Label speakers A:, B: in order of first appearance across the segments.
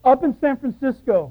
A: Up in San Francisco,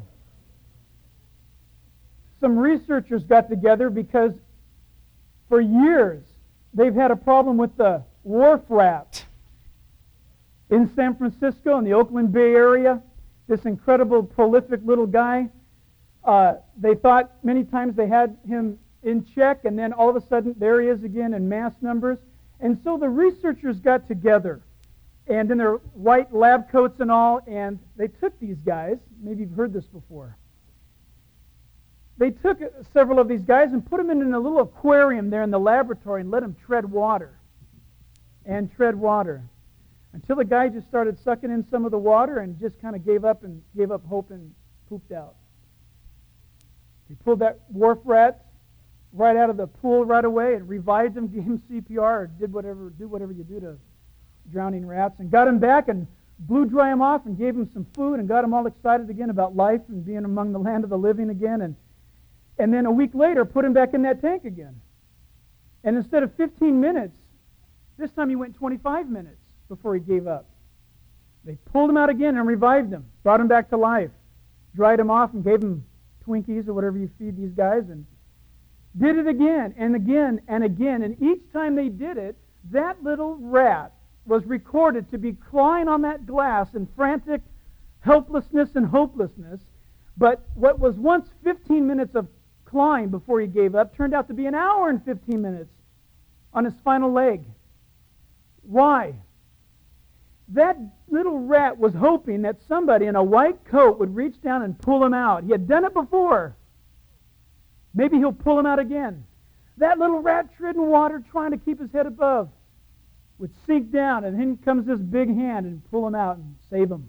A: some researchers got together because for years they've had a problem with the wharf rat in San Francisco in the Oakland Bay area. This incredible, prolific little guy. They thought many times they had him in check, and then all of a sudden there he is again in mass numbers. And so the researchers got together, and in their white lab coats and all, and they took these guys. Maybe you've heard this before. They took several of these guys and put them in a little aquarium there in the laboratory and let them tread water. And tread water. Until the guy just started sucking in some of the water and just kind of gave up hope and pooped out. He pulled that wharf rat right out of the pool right away and revived him, gave him CPR, or do whatever you do to drowning rats, and got him back and blew dry him off and gave him some food and got him all excited again about life and being among the land of the living again. And then a week later, put him back in that tank again. And instead of 15 minutes, this time he went 25 minutes before he gave up. They pulled him out again and revived him, brought him back to life, dried him off and gave him Twinkies or whatever you feed these guys, and did it again and again and again. And each time they did it, that little rat was recorded to be clawing on that glass in frantic helplessness and hopelessness. But what was once 15 minutes of clawing before he gave up turned out to be an hour and 15 minutes on his final leg. Why? That little rat was hoping that somebody in a white coat would reach down and pull him out. He had done it before. Maybe he'll pull him out again. That little rat treading water, trying to keep his head above, would sink down, and then comes this big hand and pull him out and save him.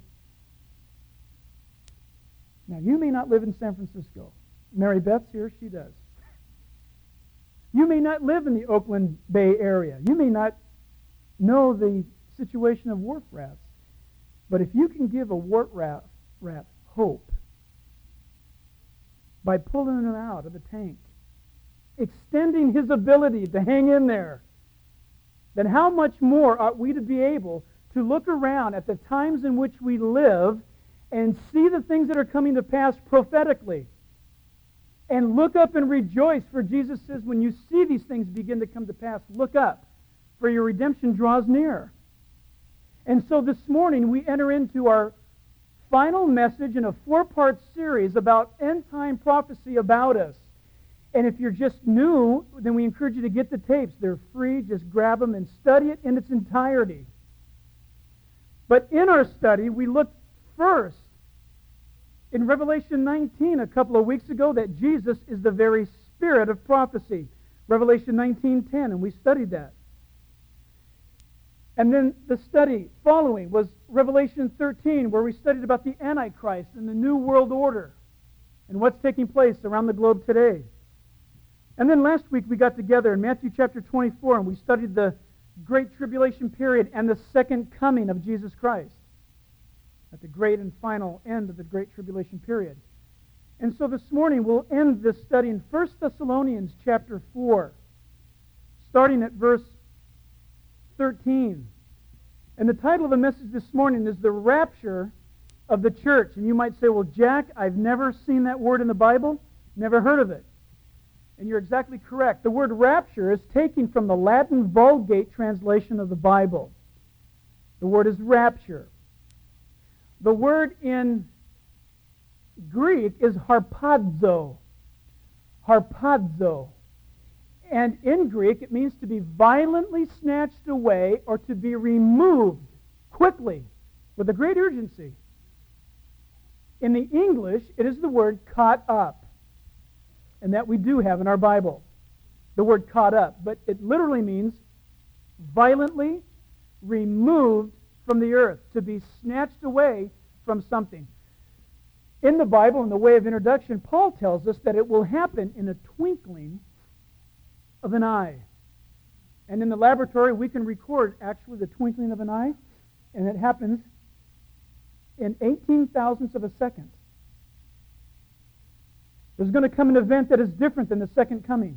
A: Now, you may not live in San Francisco. Mary Beth's here, she does. You may not live in the Oakland Bay area. You may not know the situation of wharf rats. But if you can give a wharf rat hope by pulling him out of the tank, extending his ability to hang in there, then how much more ought we to be able to look around at the times in which we live and see the things that are coming to pass prophetically, and look up and rejoice, for Jesus says, when you see these things begin to come to pass, look up, for your redemption draws near. And so this morning we enter into our final message in a 4-part series about end-time prophecy about us. And if you're just new, then we encourage you to get the tapes. They're free. Just grab them and study it in its entirety. But in our study, we looked first in Revelation 19 a couple of weeks ago that Jesus is the very spirit of prophecy. Revelation 19:10, and we studied that. And then the study following was Revelation 13, where we studied about the Antichrist and the New World Order and what's taking place around the globe today. And then last week we got together in Matthew chapter 24 and we studied the Great Tribulation period and the second coming of Jesus Christ at the great and final end of the Great Tribulation period. And so this morning we'll end this study in 1 Thessalonians chapter 4, starting at verse 13. And the title of the message this morning is The Rapture of the Church. And you might say, well, Jack, I've never seen that word in the Bible, never heard of it. And you're exactly correct. The word rapture is taken from the Latin Vulgate translation of the Bible. The word is rapture. The word in Greek is harpazo. Harpazo. And in Greek, it means to be violently snatched away or to be removed quickly with a great urgency. In the English, it is the word caught up. And that we do have in our Bible, the word caught up. But it literally means violently removed from the earth, to be snatched away from something. In the Bible, in the way of introduction, Paul tells us that it will happen in a twinkling of an eye. And in the laboratory, we can record actually the twinkling of an eye, and it happens in 18 thousandths of a second. There's going to come an event that is different than the second coming,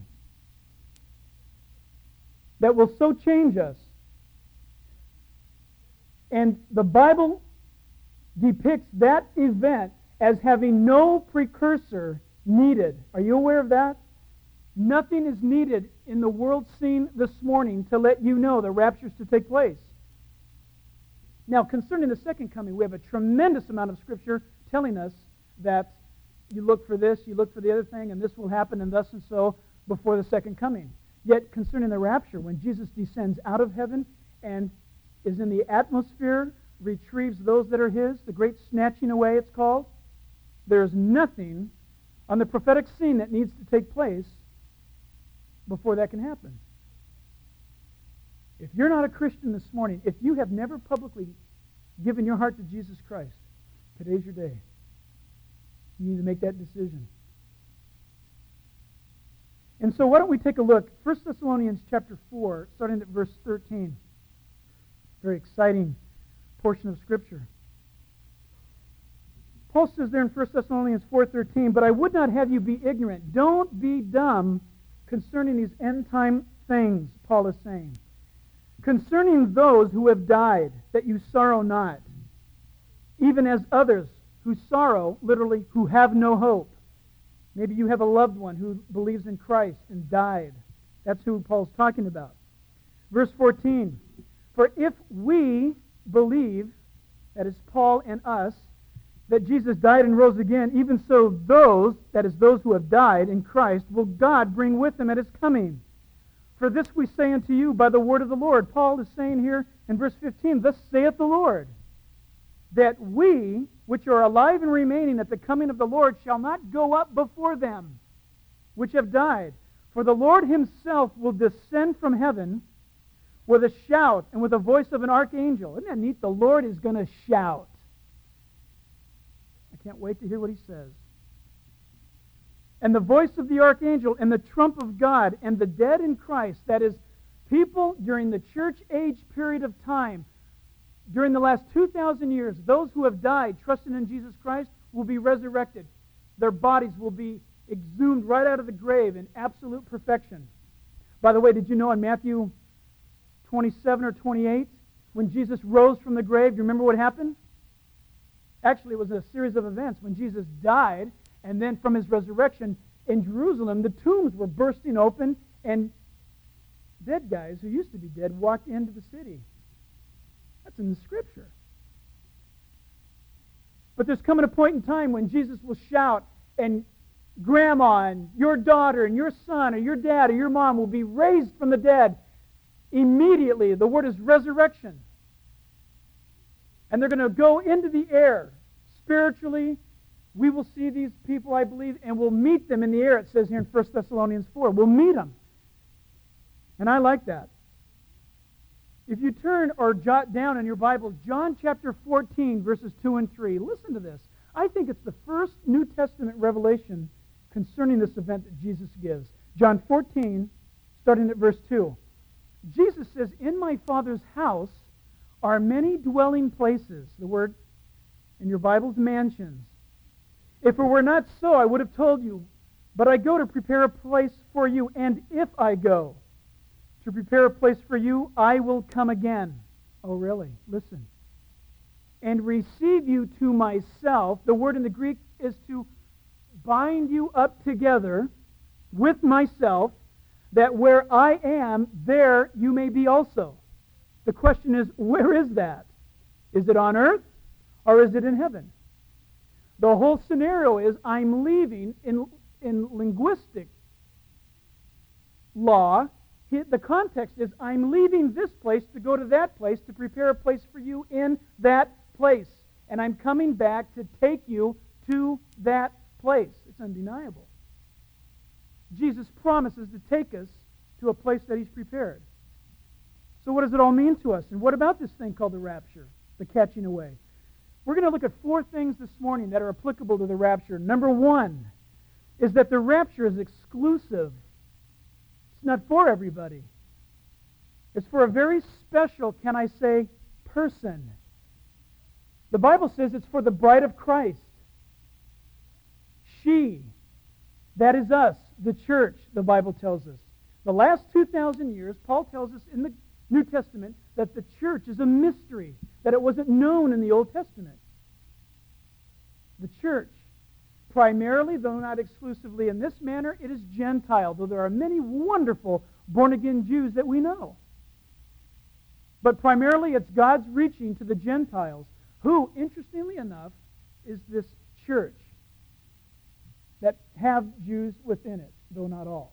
A: that will so change us. And the Bible depicts that event as having no precursor needed. Are you aware of that? Nothing is needed in the world scene this morning to let you know the rapture is to take place. Now, concerning the second coming, we have a tremendous amount of Scripture telling us that you look for this, you look for the other thing, and this will happen, and thus and so before the second coming. Yet, concerning the rapture, when Jesus descends out of heaven and is in the atmosphere, retrieves those that are His, the great snatching away it's called, there is nothing on the prophetic scene that needs to take place before that can happen. If you're not a Christian this morning, if you have never publicly given your heart to Jesus Christ, today's your day. You need to make that decision. And so why don't we take a look. 1 Thessalonians chapter 4, starting at verse 13. Very exciting portion of Scripture. Paul says there in 1 Thessalonians 4:13, "But I would not have you be ignorant. Don't be dumb concerning these end-time things," Paul is saying. "Concerning those who have died, that you sorrow not, even as others who sorrow," literally, who have no hope. Maybe you have a loved one who believes in Christ and died. That's who Paul's talking about. Verse 14, "For if we believe," that is Paul and us, "that Jesus died and rose again, even so those," that is those who have died in Christ, "will God bring with Him at His coming. For this we say unto you by the word of the Lord." Paul is saying here in verse 15, "Thus saith the Lord, that we, which are alive and remaining at the coming of the Lord, shall not go up before them, which have died. For the Lord Himself will descend from heaven with a shout and with the voice of an archangel." Isn't that neat? The Lord is going to shout. I can't wait to hear what He says. "And the voice of the archangel and the trump of God, and the dead in Christ," that is, people during the church age period of time, during the last 2,000 years, those who have died trusting in Jesus Christ will be resurrected. Their bodies will be exhumed right out of the grave in absolute perfection. By the way, did you know in Matthew 27 or 28, when Jesus rose from the grave, do you remember what happened? Actually, it was a series of events. When Jesus died, and then from His resurrection in Jerusalem, the tombs were bursting open, and dead guys who used to be dead walked into the city. That's in the Scripture. But there's coming a point in time when Jesus will shout, and grandma and your daughter and your son or your dad or your mom will be raised from the dead immediately. The word is resurrection. And they're going to go into the air. Spiritually, we will see these people, I believe, and we'll meet them in the air, it says here in 1 Thessalonians 4. We'll meet them. And I like that. If you turn or jot down in your Bible, John chapter 14, verses 2 and 3. Listen to this. I think it's the first New Testament revelation concerning this event that Jesus gives. John 14, starting at verse 2. Jesus says, "In my Father's house are many dwelling places." The word in your Bible's mansions. "If it were not so, I would have told you. But I go to prepare a place for you. And if I go to prepare a place for you, I will come again." Oh, really? Listen. "And receive you to myself." The word in the Greek is to bind you up together with myself, "that where I am, there you may be also." The question is, where is that? Is it on earth or is it in heaven? The whole scenario is I'm leaving in linguistic law. The context is I'm leaving this place to go to that place to prepare a place for you in that place. And I'm coming back to take you to that place. It's undeniable. Jesus promises to take us to a place that He's prepared. So what does it all mean to us? And what about this thing called the rapture, the catching away? We're going to look at 4 things this morning that are applicable to the rapture. Number 1 is that the rapture is exclusive. It's not for everybody. It's for a very special, can I say, person. The Bible says it's for the bride of Christ. She, that is us, the church, the Bible tells us. The last 2,000 years, Paul tells us in the New Testament that the church is a mystery, that it wasn't known in the Old Testament. The church, primarily, though not exclusively in this manner, it is Gentile, though there are many wonderful born-again Jews that we know. But primarily it's God's reaching to the Gentiles, who, interestingly enough, is this church that have Jews within it, though not all.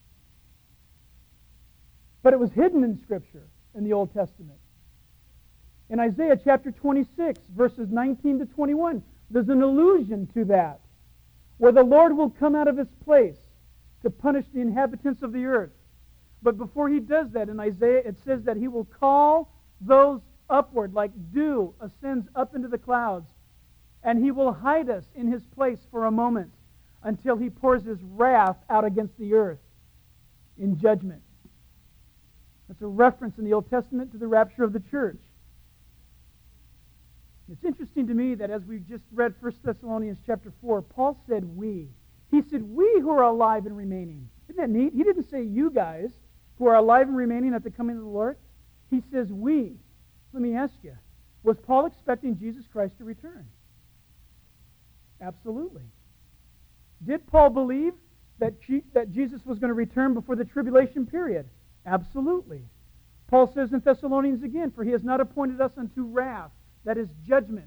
A: But it was hidden in Scripture in the Old Testament. In Isaiah chapter 26, verses 19 to 21, there's an allusion to that, where the Lord will come out of His place to punish the inhabitants of the earth. But before He does that, in Isaiah, it says that He will call those upward, like dew ascends up into the clouds, and He will hide us in His place for a moment until He pours His wrath out against the earth in judgment. That's a reference in the Old Testament to the rapture of the church. It's interesting to me that as we just read 1 Thessalonians chapter 4, Paul said we. He said we who are alive and remaining. Isn't that neat? He didn't say you guys who are alive and remaining at the coming of the Lord. He says we. Let me ask you, was Paul expecting Jesus Christ to return? Absolutely. Did Paul believe that Jesus was going to return before the tribulation period? Absolutely. Paul says in Thessalonians again, for He has not appointed us unto wrath, that is judgment,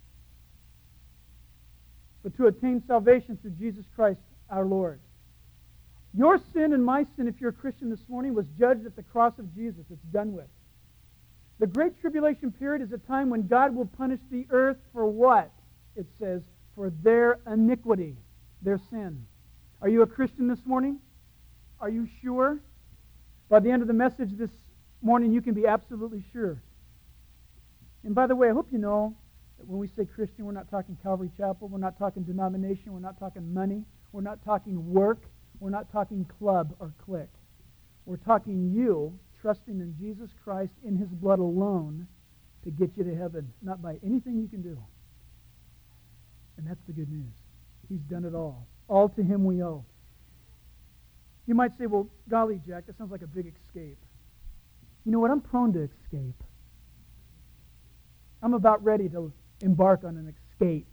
A: but to attain salvation through Jesus Christ our Lord. Your sin and my sin, if you're a Christian this morning, was judged at the cross of Jesus. It's done with. The Great Tribulation period is a time when God will punish the earth for what? It says, for their iniquity, their sin. Are you a Christian this morning? Are you sure? By the end of the message this morning, you can be absolutely sure. And by the way, I hope you know that when we say Christian, we're not talking Calvary Chapel, we're not talking denomination, we're not talking money, we're not talking work, we're not talking club or clique. We're talking you trusting in Jesus Christ in His blood alone to get you to heaven, not by anything you can do. And that's the good news. He's done it all. All to Him we owe. You might say, well, golly, Jack, that sounds like a big escape. You know what? I'm prone to escape. I'm about ready to embark on an escape.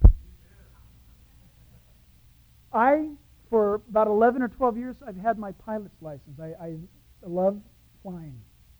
A: For about 11 or 12 years, I've had my pilot's license. I love flying.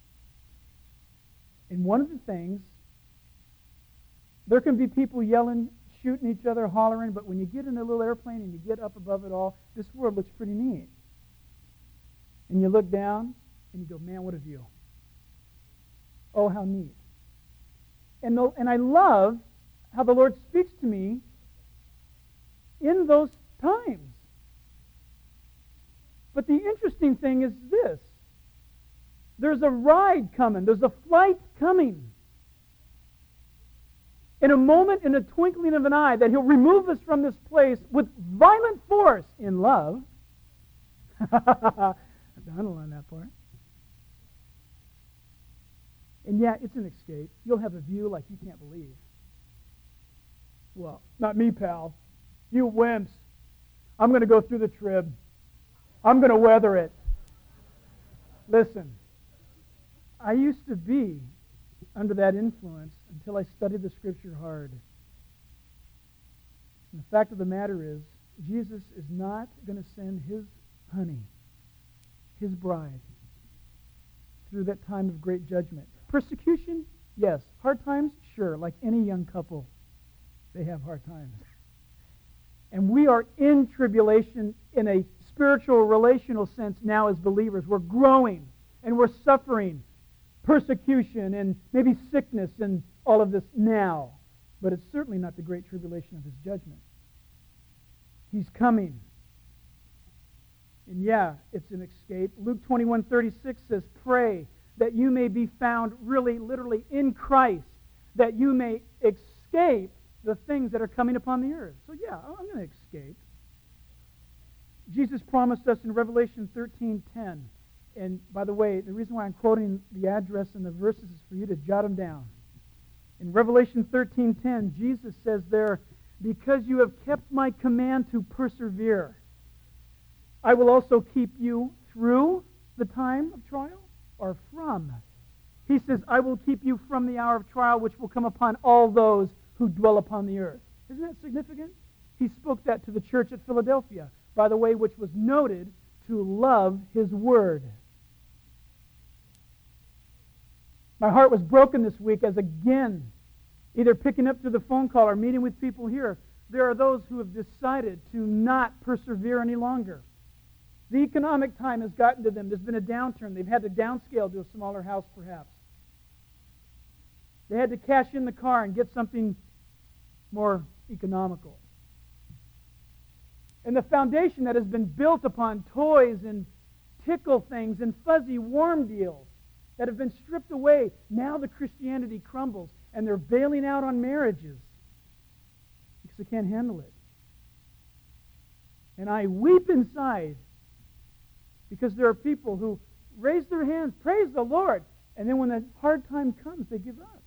A: And one of the things, there can be people yelling, shooting each other, hollering, but when you get in a little airplane and you get up above it all, this world looks pretty neat. And you look down and you go, man, what a view. Oh, how neat. And I love how the Lord speaks to me in those times. But the interesting thing is this. There's a ride coming. There's a flight coming. In a moment, in a twinkling of an eye, that He'll remove us from this place with violent force in love. I don't learn that part. And yeah, it's an escape. You'll have a view like you can't believe. Well, not me, pal. You wimps. I'm going to go through the trib. I'm going to weather it. Listen, I used to be under that influence until I studied the Scripture hard. And the fact of the matter is, Jesus is not going to send His honey, His bride, through that time of great judgment. Persecution? Yes. Hard times? Sure. Like any young couple, they have hard times. And we are in tribulation in a spiritual, relational sense now as believers. We're growing and we're suffering persecution and maybe sickness and all of this now. But it's certainly not the great tribulation of His judgment. He's coming. And yeah, it's an escape. Luke 21:36 says, pray that you may be found really, literally in Christ, that you may escape the things that are coming upon the earth. So yeah, I'm going to escape. Jesus promised us in Revelation 13:10, and by the way, the reason why I'm quoting the address and the verses is for you to jot them down. In Revelation 13:10, Jesus says there, because you have kept my command to persevere, I will also keep you through the time of trial, or from. He says, I will keep you from the hour of trial which will come upon all those who dwell upon the earth. Isn't that significant? He spoke that to the church at Philadelphia, by the way, which was noted to love His Word. My heart was broken this week as again, either picking up through the phone call or meeting with people here, there are those who have decided to not persevere any longer. The economic time has gotten to them. There's been a downturn. They've had to downscale to a smaller house, perhaps. They had to cash in the car and get something more economical. And the foundation that has been built upon toys and tickle things and fuzzy warm deals that have been stripped away, now the Christianity crumbles, and they're bailing out on marriages because they can't handle it. And I weep inside because there are people who raise their hands, praise the Lord, and then when that hard time comes, they give up.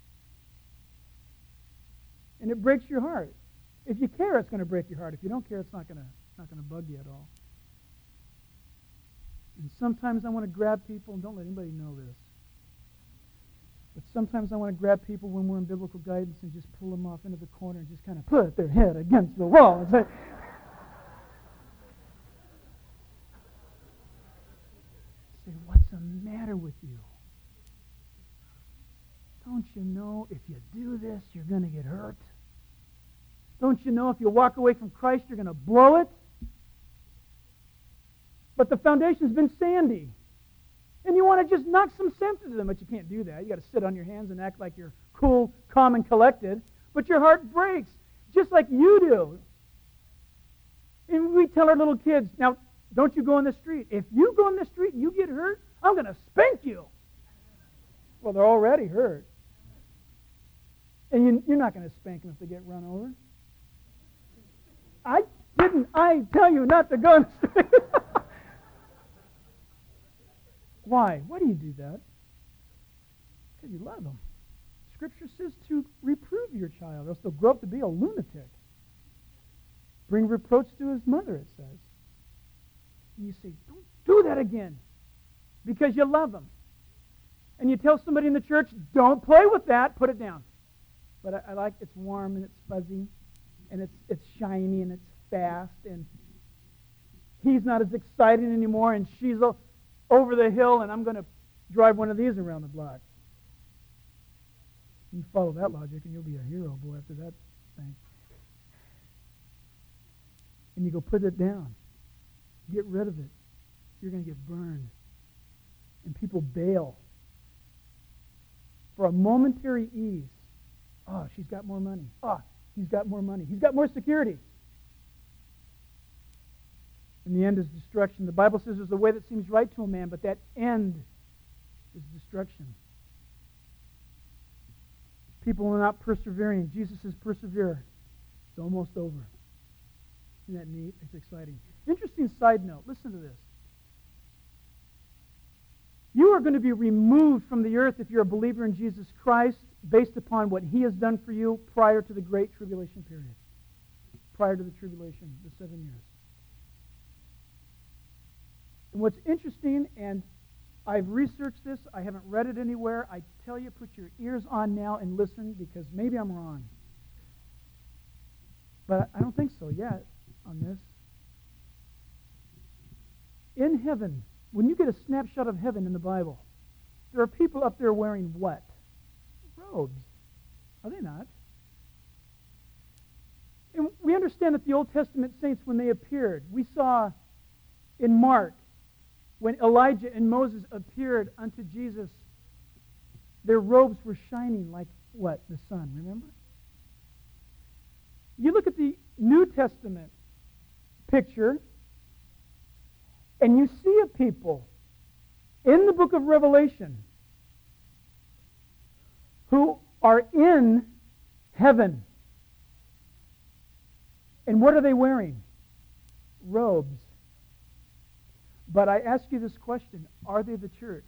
A: And it breaks your heart. If you care, it's going to break your heart. If you don't care, it's not going to bug you at all. And sometimes I want to grab people, and don't let anybody know this, but sometimes I want to grab people when we're in biblical guidance and just pull them off into the corner and just kind of put their head against the wall and say, what's the matter with you? Don't you know if you do this, you're going to get hurt? Don't you know if you walk away from Christ, you're going to blow it? But the foundation's been sandy. And you want to just knock some sense into them, but you can't do that. You got to sit on your hands and act like you're cool, calm, and collected. But your heart breaks, just like you do. And we tell our little kids, now, don't you go in the street. If you go in the street and you get hurt, I'm going to spank you. Well, they're already hurt. And you're not going to spank them if they get run over. I tell you not to go in the street. Why? Why do you do that? Because you love them. Scripture says to reprove your child, or else they'll grow up to be a lunatic. Bring reproach to his mother, it says. And you say, don't do that again, because you love them. And you tell somebody in the church, don't play with that, put it down. But I like it's warm and it's fuzzy, and it's shiny and it's fast, and he's not as exciting anymore, and she's over the hill, and I'm going to drive one of these around the block. You follow that logic, and you'll be a hero, boy, after that thing. And you go put it down. Get rid of it. You're going to get burned. And people bail for a momentary ease. Oh, she's got more money. Oh, he's got more money. He's got more security. And the end is destruction. The Bible says there's a way that seems right to a man, but that end is destruction. People are not persevering. Jesus says, persevere. It's almost over. Isn't that neat? It's exciting. Interesting side note. Listen to this. You are going to be removed from the earth if you're a believer in Jesus Christ based upon what He has done for you prior to the Great Tribulation period. Prior to the tribulation, the 7 years. And what's interesting, and I've researched this, I haven't read it anywhere, I tell you, put your ears on now and listen, because maybe I'm wrong. But I don't think so yet on this. In heaven, when you get a snapshot of heaven in the Bible, there are people up there wearing what? Robes. Are they not? And we understand that the Old Testament saints, when they appeared, we saw in Mark, when Elijah and Moses appeared unto Jesus, their robes were shining like what? The sun, remember? You look at the New Testament picture, and you see a people in the book of Revelation who are in heaven. And what are they wearing? Robes. But I ask you this question, are they the church?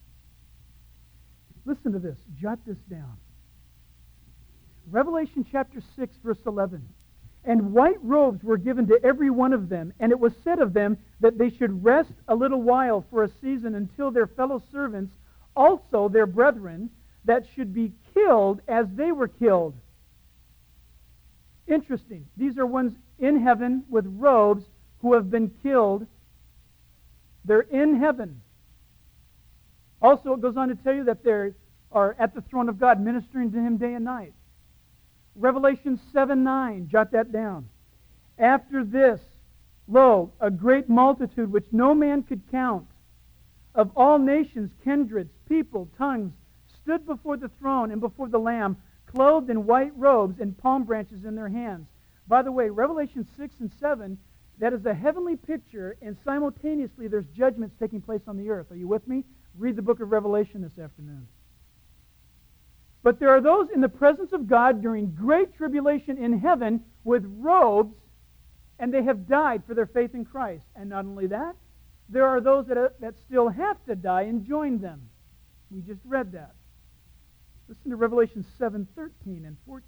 A: Listen to this. Jot this down. Revelation chapter 6, verse 11. And white robes were given to every one of them, and it was said of them that they should rest a little while for a season until their fellow servants, also their brethren, that should be killed as they were killed. Interesting. These are ones in heaven with robes who have been killed. They're in heaven. Also, it goes on to tell you that they are at the throne of God, ministering to Him day and night. Revelation 7:9, jot that down. After this, lo, a great multitude which no man could count, of all nations, kindreds, people, tongues, stood before the throne and before the Lamb, clothed in white robes and palm branches in their hands. By the way, Revelation 6 and 7, that is a heavenly picture, and simultaneously there's judgments taking place on the earth. Are you with me? Read the book of Revelation this afternoon. But there are those in the presence of God during great tribulation in heaven with robes, and they have died for their faith in Christ. And not only that, there are those that still have to die and join them. We just read that. Listen to Revelation 7:13 and 14.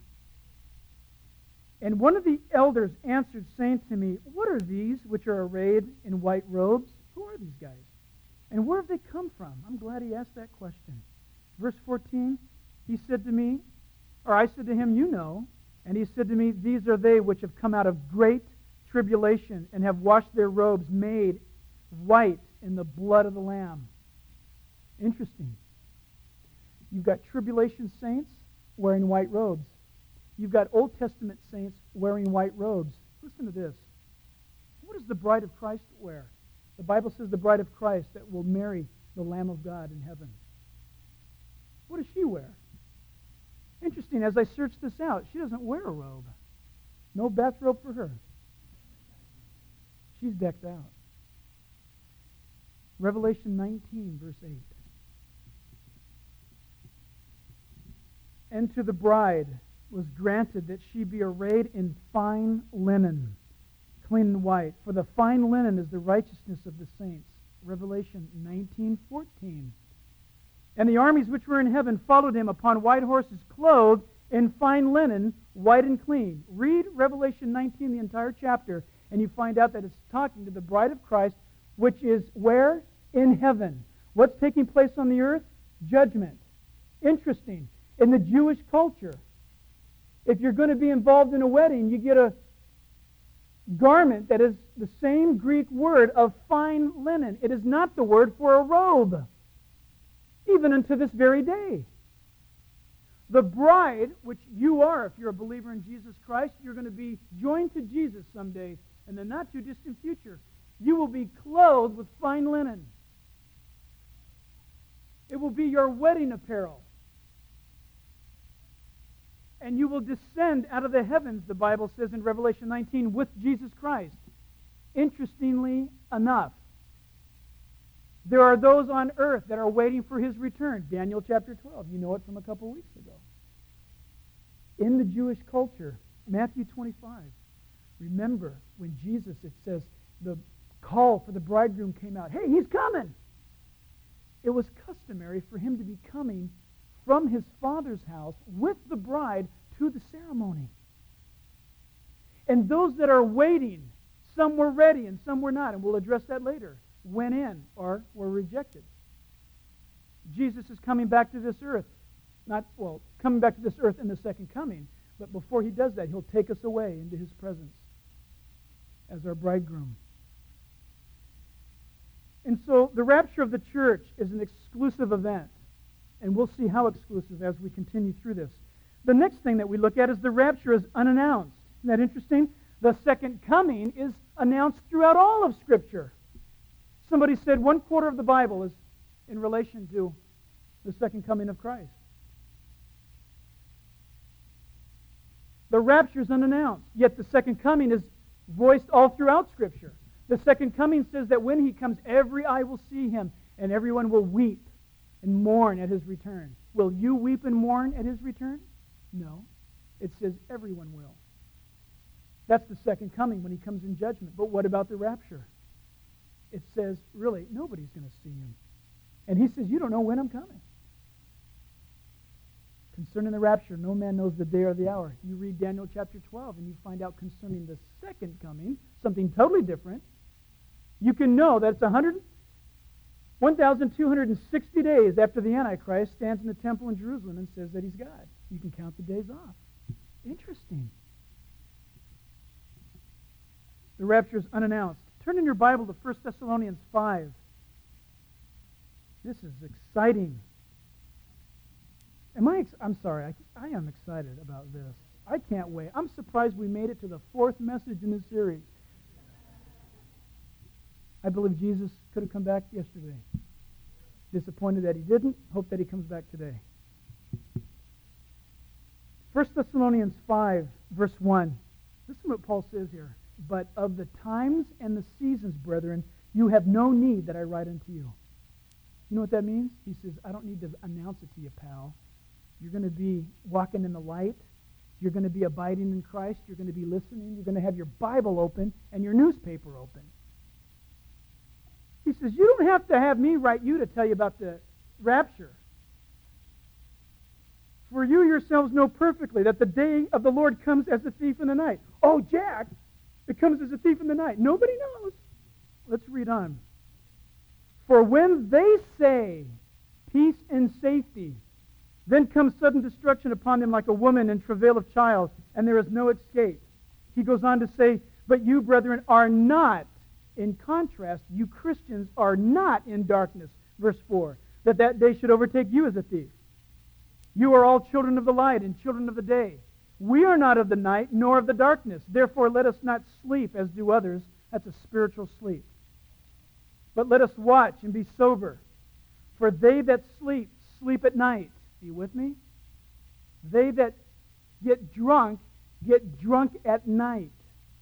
A: And one of the elders answered, saying to me, what are these which are arrayed in white robes? Who are these guys? And where have they come from? I'm glad he asked that question. Verse 14, he said to me, or I said to him, you know. And he said to me, these are they which have come out of great tribulation and have washed their robes made white in the blood of the Lamb. Interesting. You've got tribulation saints wearing white robes. You've got Old Testament saints wearing white robes. Listen to this. What does the bride of Christ wear? The Bible says the bride of Christ that will marry the Lamb of God in heaven. What does she wear? Interesting, as I search this out, she doesn't wear a robe. No bathrobe for her. She's decked out. Revelation 19, verse 8. And to the bride was granted that she be arrayed in fine linen, clean and white. For the fine linen is the righteousness of the saints. Revelation 19:14. And the armies which were in heaven followed him upon white horses, clothed in fine linen, white and clean. Read Revelation 19, the entire chapter, and you find out that it's talking to the bride of Christ, which is where? In heaven. What's taking place on the earth? Judgment. Interesting. In the Jewish culture, if you're going to be involved in a wedding, you get a garment that is the same Greek word of fine linen. It is not the word for a robe, even unto this very day. The bride, which you are, if you're a believer in Jesus Christ, you're going to be joined to Jesus someday in the not-too-distant future. You will be clothed with fine linen. It will be your wedding apparel. And you will descend out of the heavens, the Bible says in Revelation 19, with Jesus Christ. Interestingly enough, there are those on earth that are waiting for His return. Daniel chapter 12. You know it from a couple weeks ago. In the Jewish culture, Matthew 25. Remember when Jesus, it says, the call for the bridegroom came out. Hey, He's coming! It was customary for Him to be coming from His Father's house with the bride to the ceremony. And those that are waiting, some were ready and some were not, and we'll address that later, went in or were rejected. Jesus is coming back to this earth. Coming back to this earth in the second coming, but before He does that, He'll take us away into His presence as our bridegroom. And so the rapture of the church is an exclusive event. And we'll see how exclusive as we continue through this. The next thing that we look at is the rapture is unannounced. Isn't that interesting? The second coming is announced throughout all of Scripture. Somebody said 1/4 of the Bible is in relation to the second coming of Christ. The rapture is unannounced, yet the second coming is voiced all throughout Scripture. The second coming says that when He comes, every eye will see Him, and everyone will weep and mourn at His return. Will you weep and mourn at His return? No. It says everyone will. That's the second coming when He comes in judgment. But what about the rapture? It says, really, nobody's going to see Him. And He says, you don't know when I'm coming. Concerning the rapture, no man knows the day or the hour. You read Daniel chapter 12 and you find out concerning the second coming, something totally different. You can know that it's 1,260 days after the Antichrist stands in the temple in Jerusalem and says that he's God. You can count the days off. Interesting. The rapture is unannounced. Turn in your Bible to 1 Thessalonians 5. This is exciting. I'm sorry, I am excited about this. I can't wait. I'm surprised we made it to the 4th message in this series. I believe Jesus could have come back yesterday. Disappointed that he didn't. Hope that he comes back today. 1 Thessalonians 5, verse 1. Listen to what Paul says here. But of the times and the seasons, brethren, you have no need that I write unto you. You know what that means? He says, I don't need to announce it to you, pal. You're going to be walking in the light. You're going to be abiding in Christ. You're going to be listening. You're going to have your Bible open and your newspaper open. He says, you don't have to have me write you to tell you about the rapture. For you yourselves know perfectly that the day of the Lord comes as a thief in the night. Oh, Jack, it comes as a thief in the night. Nobody knows. Let's read on. For when they say peace and safety, then comes sudden destruction upon them like a woman in travail of child, and there is no escape. He goes on to say, but you, brethren, are not, in contrast, you Christians are not in darkness, verse 4, that day should overtake you as a thief. You are all children of the light and children of the day. We are not of the night, nor of the darkness. Therefore, let us not sleep as do others. That's a spiritual sleep. But let us watch and be sober. For they that sleep, sleep at night. Are you with me? They that get drunk at night.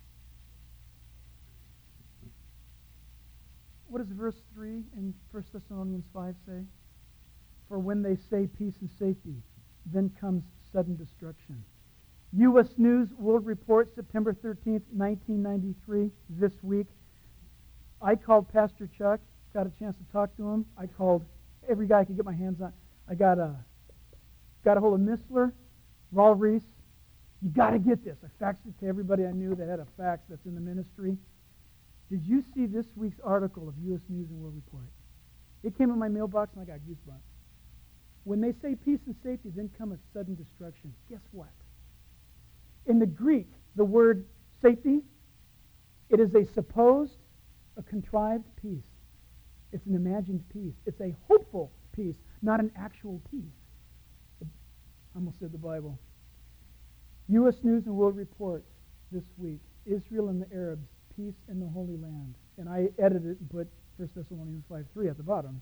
A: What does verse 3 in 1 Thessalonians 5 say? For when they say peace and safety, then comes sudden destruction. U.S. News World Report, September 13th, 1993, this week. I called Pastor Chuck, got a chance to talk to him. I called every guy I could get my hands on. I got a hold of Missler, Raul Reese. You got to get this. I faxed it to everybody I knew that had a fax that's in the ministry. Did you see this week's article of U.S. News and World Report? It came in my mailbox and I got goosebumps. When they say peace and safety, then cometh sudden destruction. Guess what? In the Greek, the word safety, it is a supposed, a contrived peace. It's an imagined peace. It's a hopeful peace, not an actual peace. I almost said the Bible. U.S. News and World Report this week. Israel and the Arabs, peace in the Holy Land. And I edited it and put 1 Thessalonians 5:3 at the bottom.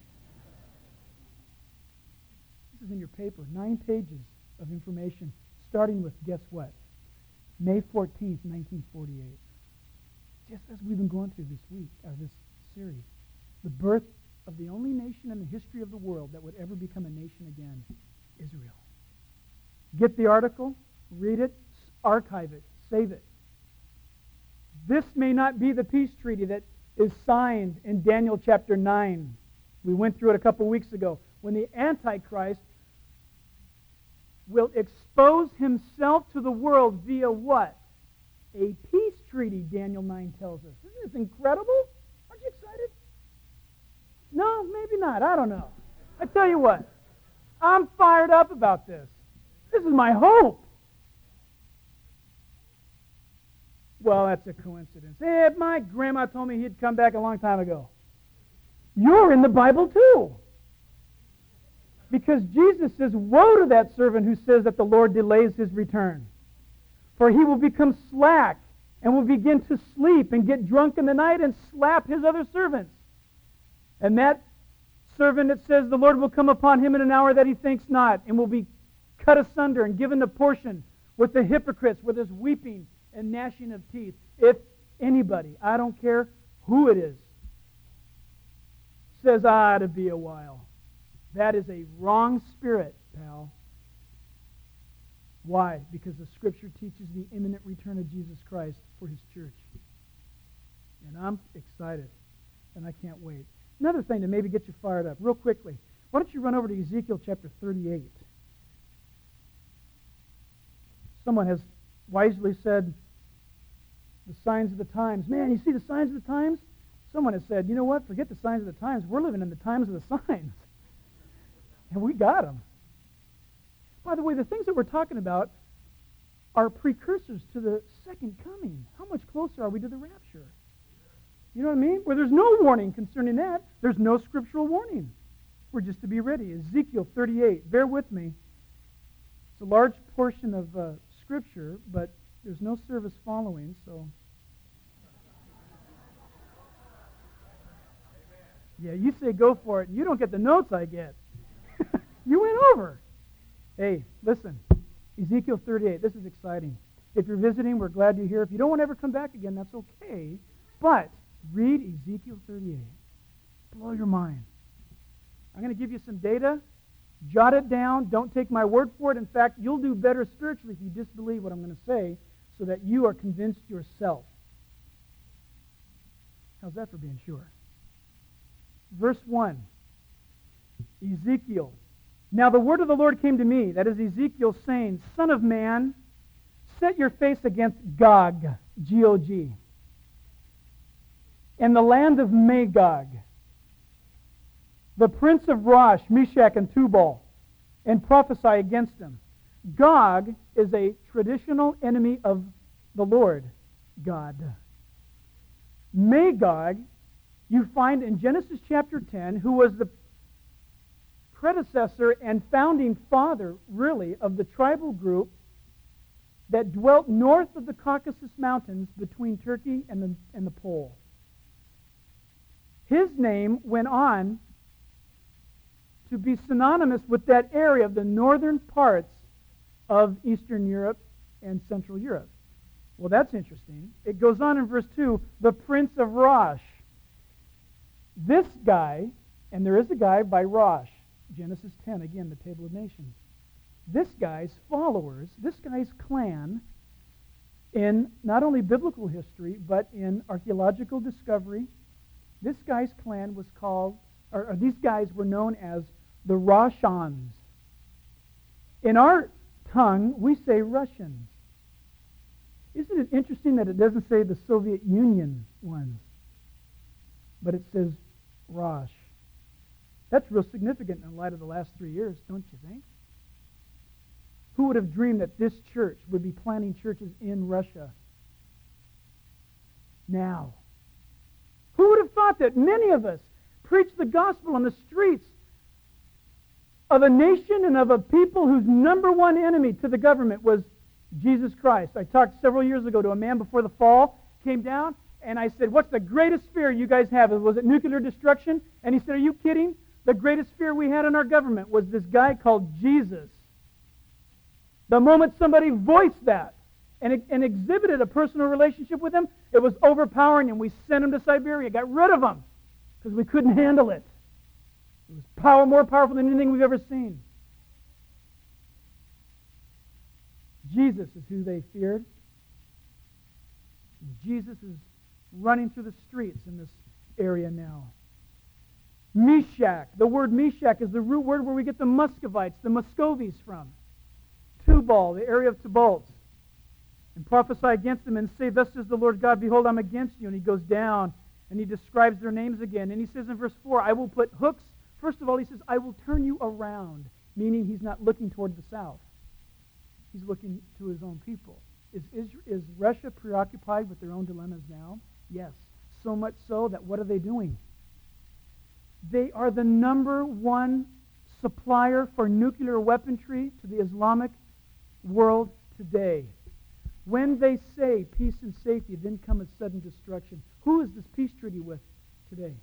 A: This is in your paper. 9 pages of information, starting with, guess what? May 14th, 1948. Just as we've been going through this week, this series. The birth of the only nation in the history of the world that would ever become a nation again, Israel. Get the article, read it, archive it, save it. This may not be the peace treaty that is signed in Daniel chapter 9. We went through it a couple weeks ago. When the Antichrist will expose himself to the world via what? A peace treaty, Daniel 9 tells us. Isn't this incredible? Aren't you excited? No, maybe not. I don't know. I tell you what, I'm fired up about this. This is my hope. Well, that's a coincidence. Hey, my grandma told me he'd come back a long time ago. You're in the Bible too. Because Jesus says, woe to that servant who says that the Lord delays his return. For he will become slack and will begin to sleep and get drunk in the night and slap his other servants. And that servant, it says, the Lord will come upon him in an hour that he thinks not, and will be cut asunder and given a portion with the hypocrites, where there's weeping and gnashing of teeth. If anybody, I don't care who it is, says, to be a while, that is a wrong spirit, pal. Why? Because the Scripture teaches the imminent return of Jesus Christ for his church. And I'm excited, and I can't wait. Another thing to maybe get you fired up, real quickly. Why don't you run over to Ezekiel chapter 38? Someone has wisely said, the signs of the times. Man, you see the signs of the times? Someone has said, you know what? Forget the signs of the times. We're living in the times of the signs. And we got them. By the way, the things that we're talking about are precursors to the second coming. How much closer are we to the rapture? You know what I mean? Where there's no warning concerning that, there's no scriptural warning. We're just to be ready. Ezekiel 38. Bear with me. It's a large portion of Scripture, but there's no service following, so... Yeah, you say go for it, and you don't get the notes I get. You went over. Hey, listen. Ezekiel 38. This is exciting. If you're visiting, we're glad you're here. If you don't want to ever come back again, that's okay. But read Ezekiel 38. Blow your mind. I'm going to give you some data. Jot it down. Don't take my word for it. In fact, you'll do better spiritually if you disbelieve what I'm going to say so that you are convinced yourself. How's that for being sure? Verse 1. Ezekiel. Now the word of the Lord came to me, that is Ezekiel, saying, Son of man, set your face against Gog, G-O-G, and the land of Magog, the prince of Rosh, Meshach, and Tubal, and prophesy against him. Gog is a traditional enemy of the Lord God. Magog, you find in Genesis chapter 10, who was the predecessor and founding father, really, of the tribal group that dwelt north of the Caucasus Mountains between Turkey and the Pole. His name went on to be synonymous with that area of the northern parts of Eastern Europe and Central Europe. Well, that's interesting. It goes on in verse 2, the prince of Rosh. This guy, and there is a guy by Rosh, Genesis 10, again, the Table of Nations. This guy's followers, this guy's clan, in not only biblical history, but in archaeological discovery, this guy's clan was called, or these guys were known as the Roshans. In our tongue, we say Russians. Isn't it interesting that it doesn't say the Soviet Union ones, but it says Rosh? That's real significant in light of the last 3 years, don't you think? Who would have dreamed that this church would be planting churches in Russia now? Who would have thought that many of us preach the gospel on the streets of a nation and of a people whose number one enemy to the government was Jesus Christ? I talked several years ago to a man before the fall, came down, and I said, what's the greatest fear you guys have? Was it nuclear destruction? And he said, are you kidding? The greatest fear we had in our government was this guy called Jesus. The moment somebody voiced that and exhibited a personal relationship with him, it was overpowering, and we sent him to Siberia, got rid of him, because we couldn't handle it. It was more powerful than anything we've ever seen. Jesus is who they feared. And Jesus is running through the streets in this area now. Meshach. The word Meshach is the root word where we get the Muscovites, the Muscovies from. Tubal, the area of Tubalt. And prophesy against them and say, thus says the Lord God, behold, I'm against you. And he goes down and he describes their names again. And he says in verse 4, I will put hooks. First of all, he says, I will turn you around, meaning he's not looking toward the south. He's looking to his own people. Is Russia preoccupied with their own dilemmas now? Yes. So much so that what are they doing? They are the number one supplier for nuclear weaponry to the Islamic world today. When they say peace and safety, then cometh sudden destruction. Who is this peace treaty with today?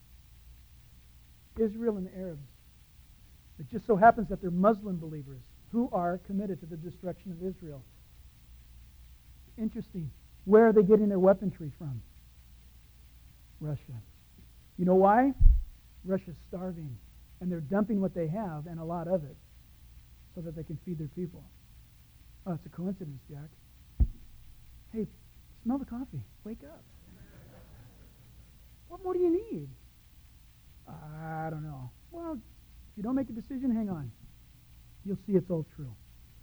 A: Israel and the Arabs. It just so happens that they're Muslim believers who are committed to the destruction of Israel. Interesting. Where are they getting their weaponry from? Russia. You know why? Russia's starving, and they're dumping what they have, and a lot of it, so that they can feed their people. Oh, it's a coincidence, Jack. Hey, smell the coffee. Wake up. What more do you need? I don't know. Well, if you don't make a decision, hang on. You'll see it's all true.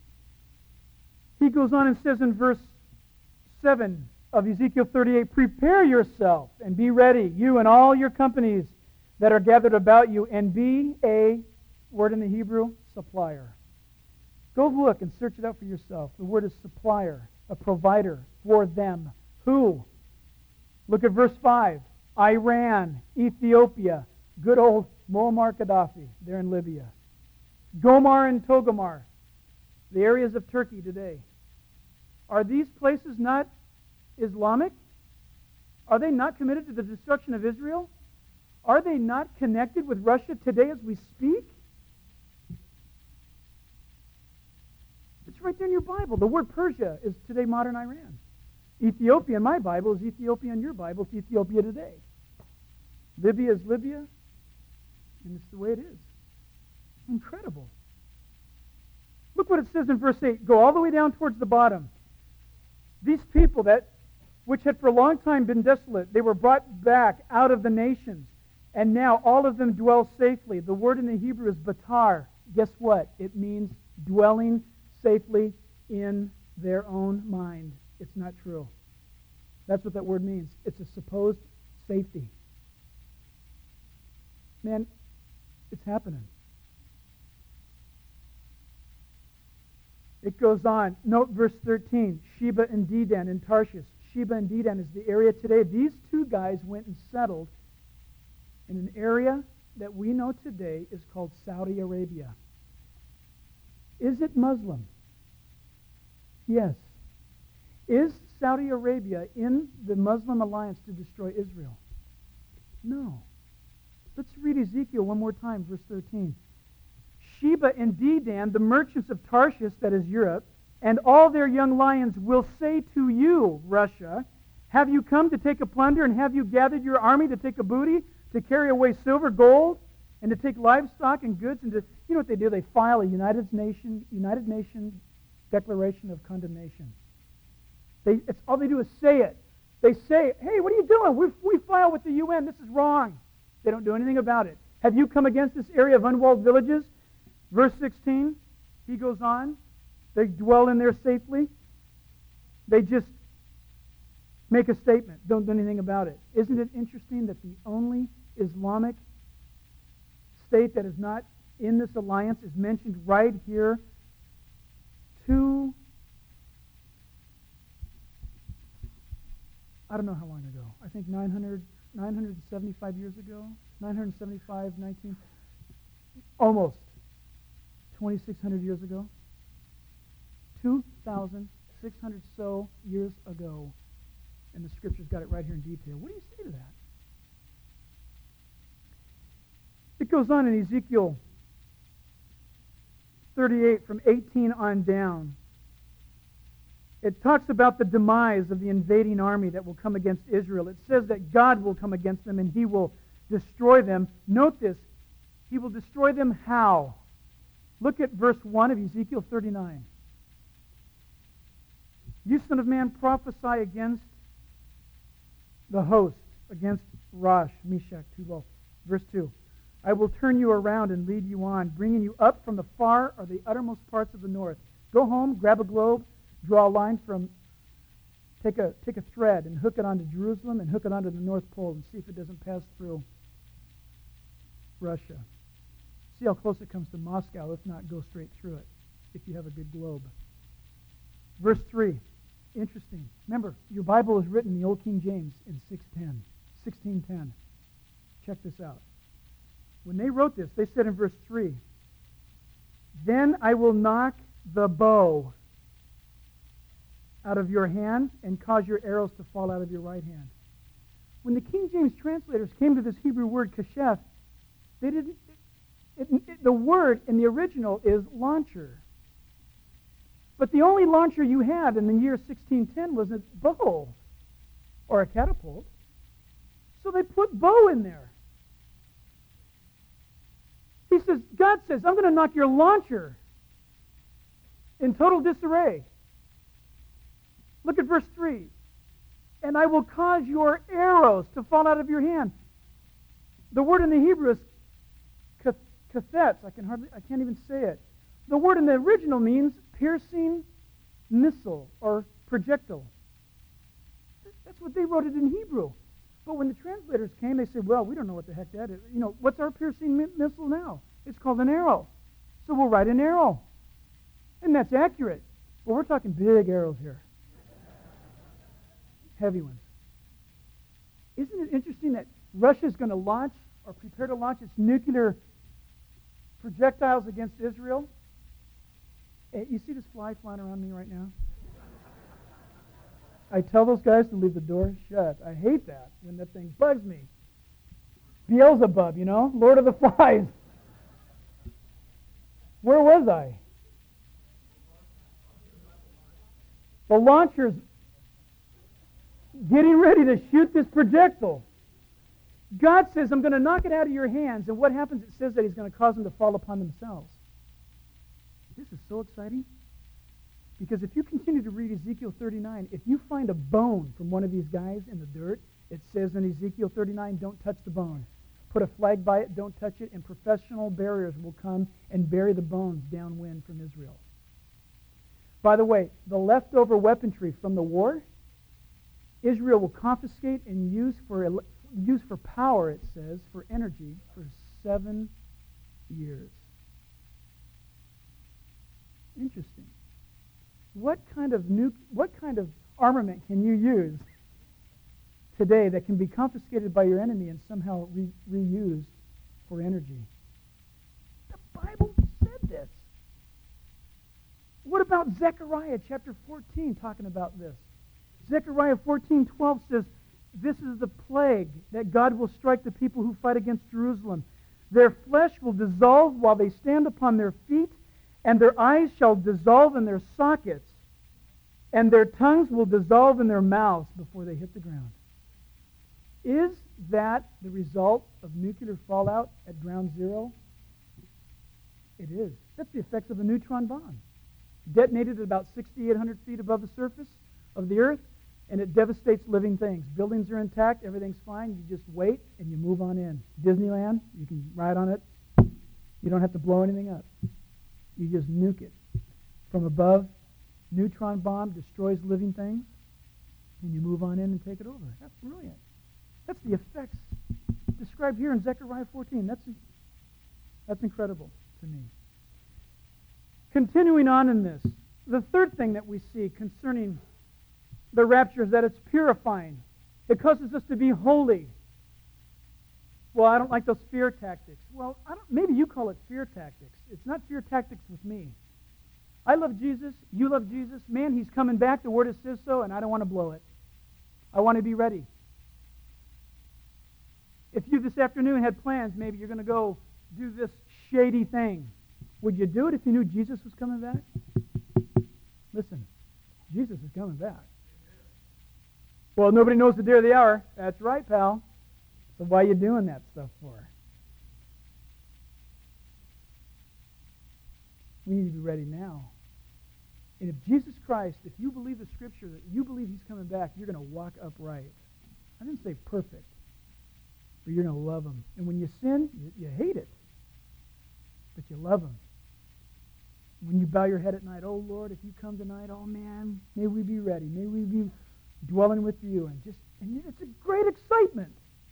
A: He goes on and says in verse 7 of Ezekiel 38, prepare yourself and be ready, you and all your companies that are gathered about you, and be a, word in the Hebrew, supplier. Go look and search it out for yourself. The word is supplier, a provider for them. Who? Look at verse 5. Iran, Ethiopia, good old Muammar Gaddafi there in Libya. Gomar and Togomar, the areas of Turkey today. Are these places not Islamic? Are they not committed to the destruction of Israel? Are they not connected with Russia today as we speak? It's right there in your Bible. The word Persia is today modern Iran. Ethiopia in my Bible is Ethiopia in your Bible. It's Ethiopia today. Libya is Libya, and it's the way it is. Incredible. Look what it says in verse 8. Go all the way down towards the bottom. These people which had for a long time been desolate, they were brought back out of the nations, and now all of them dwell safely. The word in the Hebrew is batar. Guess what? It means dwelling safely in their own mind. It's not true. That's what that word means. It's a supposed safety. Man, it's happening. It goes on. Note verse 13. Sheba and Dedan in Tarshish. Sheba and Dedan is the area today. These two guys went and settled in an area that we know today is called Saudi Arabia. Is it Muslim? Yes. Is Saudi Arabia in the Muslim alliance to destroy Israel? No. Let's read Ezekiel one more time, verse 13. Sheba and Dedan, the merchants of Tarshish, that is Europe, and all their young lions will say to you, Russia, have you come to take a plunder, and have you gathered your army to take a booty, to carry away silver, gold, and to take livestock and goods? And to, you know what they do? They file a United Nations Declaration of Condemnation. It's all they do is say it. They say, hey, what are you doing? We file with the UN. This is wrong. They don't do anything about it. Have you come against this area of unwalled villages? Verse 16, he goes on. They dwell in there safely. They just make a statement. Don't do anything about it. Isn't it interesting that the only Islamic state that is not in this alliance is mentioned right here? I don't know how long ago. I think 975 years ago. 975, almost 2,600 years ago. 2,600 so years ago. And the Scripture's got it right here in detail. What do you say to that? It goes on in Ezekiel 38 from 18 on down. It talks about the demise of the invading army that will come against Israel. It says that God will come against them and He will destroy them. Note this. He will destroy them how? Look at verse 1 of Ezekiel 39. You, son of man, prophesy against the host, against Rosh, Meshach, Tubal. Verse 2. I will turn you around and lead you on, bringing you up from the far or the uttermost parts of the north. Go home, grab a globe, draw a line take a thread and hook it onto Jerusalem and hook it onto the North Pole and see if it doesn't pass through Russia. See how close it comes to Moscow. If not, go straight through it if you have a good globe. Verse 3. Interesting. Remember, your Bible is written in the Old King James in 1610. Check this out. When they wrote this, they said in verse 3, then I will knock the bow out of your hand and cause your arrows to fall out of your right hand. When the King James translators came to this Hebrew word kashef, they didn't. The word in the original is launcher. But the only launcher you had in the year 1610 was a bow or a catapult. So they put bow in there. He says, God says, I'm going to knock your launcher in total disarray. Look at verse 3. And I will cause your arrows to fall out of your hand. The word in the Hebrew is kathetz. I can't even say it. The word in the original means piercing missile or projectile. That's what they wrote it in Hebrew. But when the translators came, they said, well, we don't know what the heck that is. What's our piercing missile now? It's called an arrow. So we'll write an arrow. And that's accurate. But we're talking big arrows here. Heavy ones. Isn't it interesting that Russia's going to launch or prepare to launch its nuclear projectiles against Israel? You see this fly flying around me right now? I tell those guys to leave the door shut. I hate that when that thing bugs me. Beelzebub, Lord of the Flies. Where was I? The launcher's getting ready to shoot this projectile. God says, I'm going to knock it out of your hands. And what happens? It says that He's going to cause them to fall upon themselves. This is so exciting. Because if you continue to read Ezekiel 39, if you find a bone from one of these guys in the dirt, it says in Ezekiel 39, don't touch the bone. Put a flag by it, don't touch it, and professional buriers will come and bury the bones downwind from Israel. By the way, the leftover weaponry from the war, Israel will confiscate and use for power, it says, for energy, for 7 years. Interesting. What kind of armament can you use today that can be confiscated by your enemy and somehow reused for energy? The Bible said this. What about Zechariah chapter 14 talking about this? Zechariah 14:12 says, this is the plague that God will strike the people who fight against Jerusalem. Their flesh will dissolve while they stand upon their feet, and their eyes shall dissolve in their sockets, and their tongues will dissolve in their mouths before they hit the ground. Is that the result of nuclear fallout at ground zero? It is. That's the effects of a neutron bomb. Detonated at about 6,800 feet above the surface of the Earth, and it devastates living things. Buildings are intact, everything's fine. You just wait and you move on in. Disneyland, you can ride on it. You don't have to blow anything up. You just nuke it. From above, neutron bomb destroys living things, and you move on in and take it over. That's brilliant. That's the effects described here in Zechariah 14. That's incredible to me. Continuing on in this, the third thing that we see concerning the rapture is that it's purifying. It causes us to be holy. Well, I don't like those fear tactics. Well, maybe you call it fear tactics. It's not fear tactics with me. I love Jesus. You love Jesus. Man, He's coming back. The Word says so, and I don't want to blow it. I want to be ready. If you this afternoon had plans, maybe you're going to go do this shady thing. Would you do it if you knew Jesus was coming back? Listen, Jesus is coming back. Well, nobody knows the day or the hour. That's right, pal. So why are you doing that stuff for? We need to be ready now. And if Jesus Christ, if you believe the Scripture, that you believe He's coming back, you're going to walk upright. I didn't say perfect, but you're going to love Him. And when you sin, you hate it, but you love Him. When you bow your head at night, oh Lord, if you come tonight, oh man, may we be ready. May we be dwelling with you. And it's a great excitement.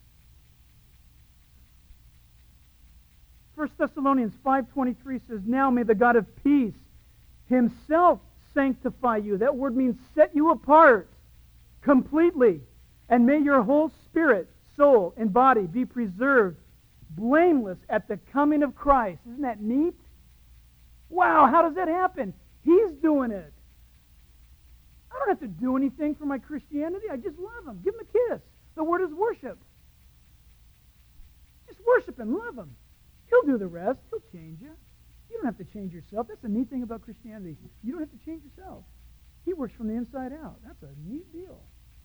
A: 1 Thessalonians 5:23 says, now may the God of peace Himself sanctify you. That word means set you apart completely. And may your whole spirit, soul, and body be preserved blameless at the coming of Christ. Isn't that neat? Wow, how does that happen? He's doing it. I don't have to do anything for my Christianity. I just love Him. Give Him a kiss. The word is worship. Just worship Him. Love Him. He'll do the rest. He'll change you. You don't have to change yourself. That's the neat thing about Christianity. You don't have to change yourself. He works from the inside out. That's a neat deal.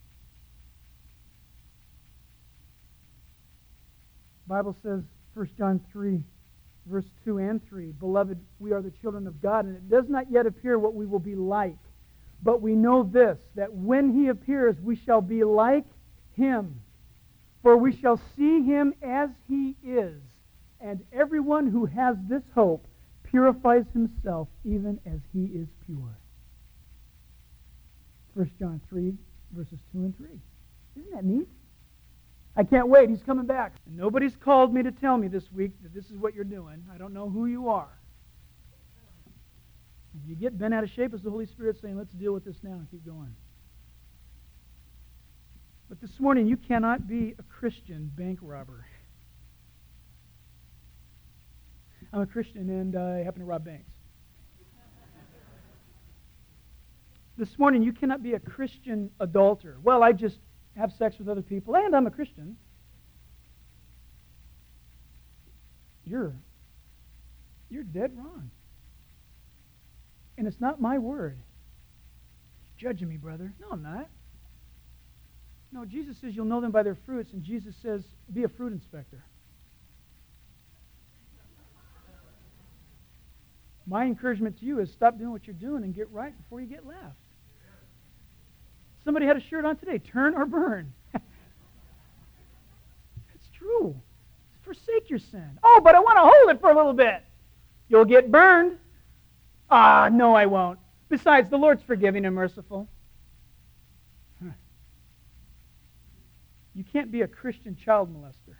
A: The Bible says, 1 John 3, verse 2 and 3, beloved, we are the children of God, and it does not yet appear what we will be like. But we know this, that when He appears, we shall be like Him. For we shall see Him as He is. And everyone who has this hope purifies himself even as He is pure. 1 John 3, verses 2 and 3. Isn't that neat? I can't wait. He's coming back. And nobody's called me to tell me this week that this is what you're doing. I don't know who you are. If you get bent out of shape, it's the Holy Spirit saying, let's deal with this now and keep going. But this morning, you cannot be a Christian bank robber. I'm a Christian and I happen to rob banks. This morning, you cannot be a Christian adulterer. Well, I just have sex with other people and I'm a Christian. You're dead wrong. And it's not my word. You're judging me, brother. No, I'm not. No, Jesus says you'll know them by their fruits, and Jesus says be a fruit inspector. My encouragement to you is stop doing what you're doing and get right before you get left. Somebody had a shirt on today, turn or burn. It's true. Forsake your sin. Oh, but I want to hold it for a little bit. You'll get burned. Ah, no, I won't. Besides, the Lord's forgiving and merciful. You can't be a Christian child molester.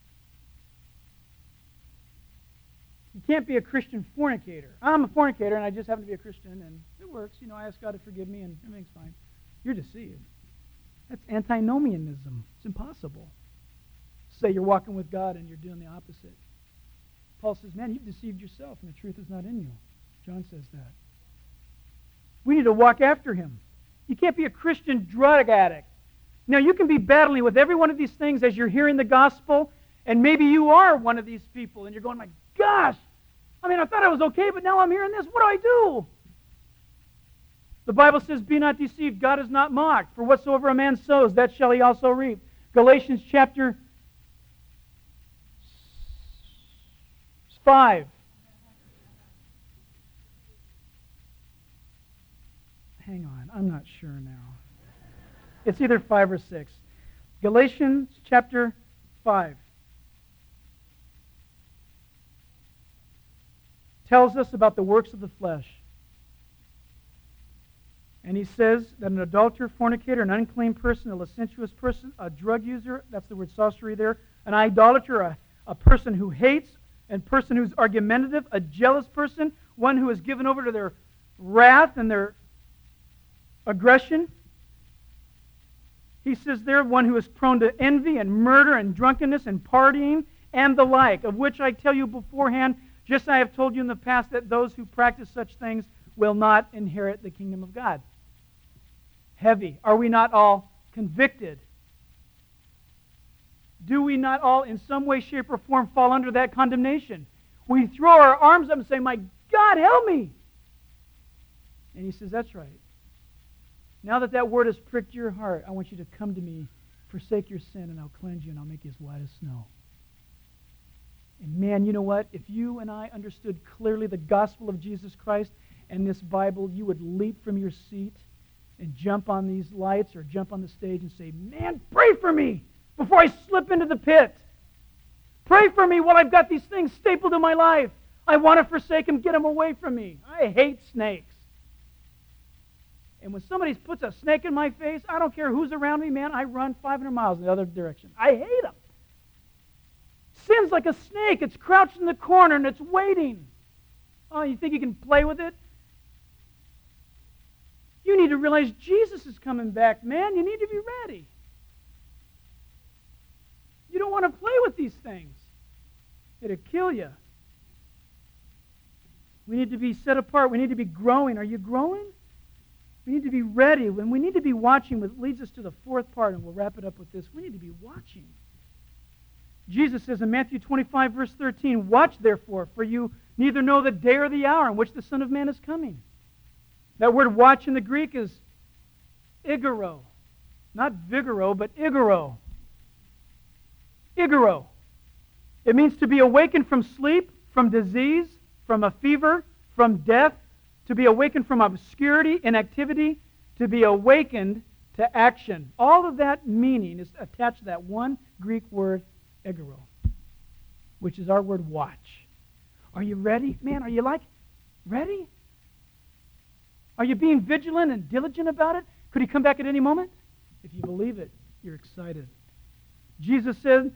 A: You can't be a Christian fornicator. I'm a fornicator and I just happen to be a Christian and it works. You know, I ask God to forgive me and everything's fine. You're deceived. That's antinomianism. It's impossible. Say you're walking with God and you're doing the opposite. Paul says, man, you've deceived yourself and the truth is not in you. John says that. We need to walk after him. You can't be a Christian drug addict. Now, you can be battling with every one of these things as you're hearing the gospel, and maybe you are one of these people, and you're going, my gosh, I mean, I thought I was okay, but now I'm hearing this. What do I do? The Bible says, be not deceived. God is not mocked. For whatsoever a man sows, that shall he also reap. Galatians chapter 5. Hang on, I'm not sure now. It's either 5 or 6. Galatians chapter 5 tells us about the works of the flesh. And he says that an adulterer, fornicator, an unclean person, a licentious person, a drug user, that's the word sorcery there, an idolater, a person who hates, a person who's argumentative, a jealous person, one who is given over to their wrath and their aggression. He says there, one who is prone to envy and murder and drunkenness and partying and the like, of which I tell you beforehand, just as I have told you in the past, that those who practice such things will not inherit the kingdom of God. Heavy. Are we not all convicted? Do we not all in some way, shape, or form fall under that condemnation? We throw our arms up and say, my God, help me. And he says, that's right. Now that that word has pricked your heart, I want you to come to me, forsake your sin, and I'll cleanse you, and I'll make you as white as snow. And man, you know what? If you and I understood clearly the gospel of Jesus Christ and this Bible, you would leap from your seat and jump on these lights or jump on the stage and say, man, pray for me before I slip into the pit. Pray for me while I've got these things stapled in my life. I want to forsake them, get them away from me. I hate snakes. And when somebody puts a snake in my face, I don't care who's around me, man, I run 500 miles in the other direction. I hate them. Sin's like a snake. It's crouched in the corner and it's waiting. Oh, you think you can play with it? You need to realize Jesus is coming back, man. You need to be ready. You don't want to play with these things. It'll kill you. We need to be set apart. We need to be growing. Are you growing? We need to be ready, and we need to be watching, which leads us to the fourth part, and we'll wrap it up with this. We need to be watching. Jesus says in Matthew 25, verse 13, watch therefore, for you neither know the day or the hour in which the Son of Man is coming. That word watch in the Greek is igoro. Not vigoro, but igoro. Igoro. It means to be awakened from sleep, from disease, from a fever, from death, to be awakened from obscurity, inactivity, to be awakened to action. All of that meaning is attached to that one Greek word, egoro, which is our word watch. Are you ready? Man, are you ready? Are you being vigilant and diligent about it? Could he come back at any moment? If you believe it, you're excited. Jesus said,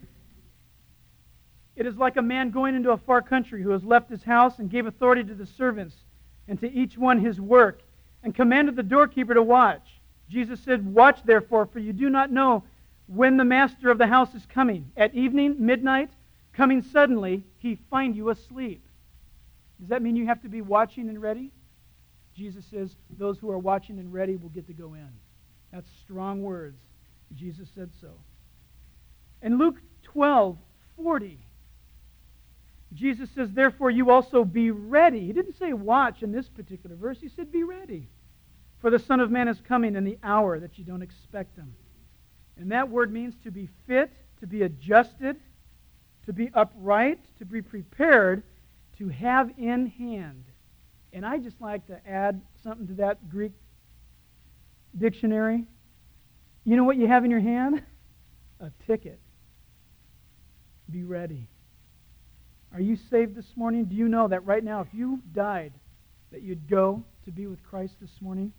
A: it is like a man going into a far country who has left his house and gave authority to the servants and to each one his work, and commanded the doorkeeper to watch. Jesus said, "Watch therefore, for you do not know when the master of the house is coming, at evening, midnight, coming suddenly, he find you asleep." Does that mean you have to be watching and ready? Jesus says those who are watching and ready will get to go in. That's strong words. Jesus said so. In Luke 12:40, Jesus says, "Therefore you also be ready." He didn't say watch in this particular verse. He said be ready. "For the Son of Man is coming in the hour that you don't expect him." And that word means to be fit, to be adjusted, to be upright, to be prepared, to have in hand. And I just like to add something to that Greek dictionary. You know what you have in your hand? A ticket. Be ready. Are you saved this morning? Do you know that right now, if you died, that you'd go to be with Christ this morning?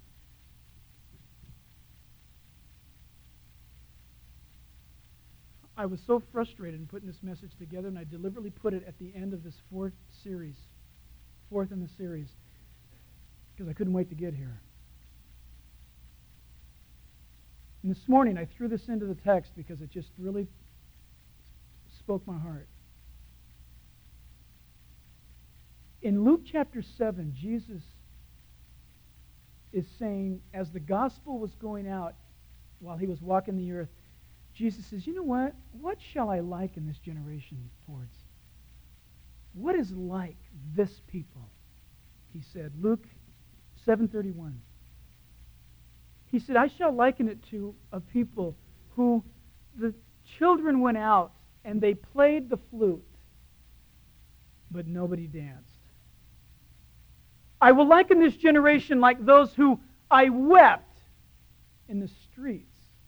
A: I was so frustrated in putting this message together, and I deliberately put it at the end of this fourth in the series, because I couldn't wait to get here. And this morning, I threw this into the text because it just really spoke my heart. In Luke chapter 7, Jesus is saying, as the gospel was going out while he was walking the earth, Jesus says, you know what? What shall I liken this generation towards? What is like this people? He said, Luke 7:31. He said, I shall liken it to a people who the children went out and they played the flute, but nobody danced. I will liken this generation like those who I wept in the streets,